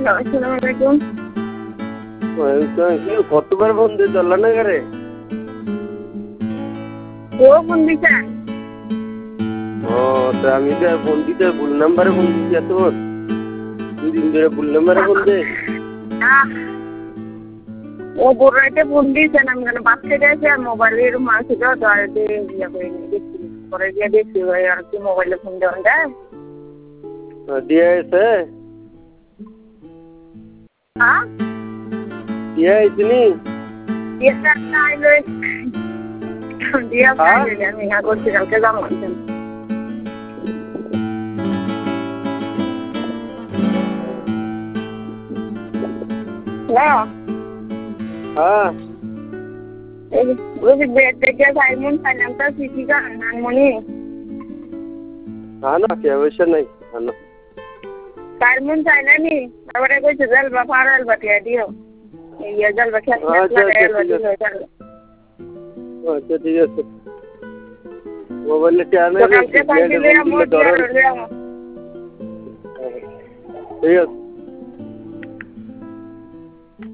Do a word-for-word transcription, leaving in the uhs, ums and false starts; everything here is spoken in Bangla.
আসসালামু আলাইকুম। কতবার ফোন দিয়ে চললো না করে ও ফোন দিছেন? ও তো আমি তো ফোন দিতে ভুল নাম্বারে ফোন দিচ্ছি এত দুদিন ধরে ভুল নাম্বারে ফোন দে ও বড় রাইতে ফোন দিয়েছেন আমি কেন বাচ্চা গেছে আর মোবাইলের মাছ ছিল তো আর ইয়ে করে দেখছি পরে গিয়ে দেখছি ভাই আর কি মোবাইলে ফোন দেওয়া যায় দিয়ে এসে হ্যাঁ দিয়ে আইসিনি দিয়ে আইলো দিয়ে আমি হ্যাঁ করছি কালকে যাবো হ্যাঁ হ্যাঁ বুঝি বেড থেকে সাইমন ফাইনান্সটা শিখি গান নানমণি হ্যাঁ না কে অবশ্য নাই হ্যাঁ সাইমন চাইনানি তারপরে কইছে জলবা ফারাল বাটিয়া দিও এই জলবা খেত আচ্ছা ঠিক আছে মোবাইলে চ্যানেল কালকে পাইলে আমার ঠিক আছে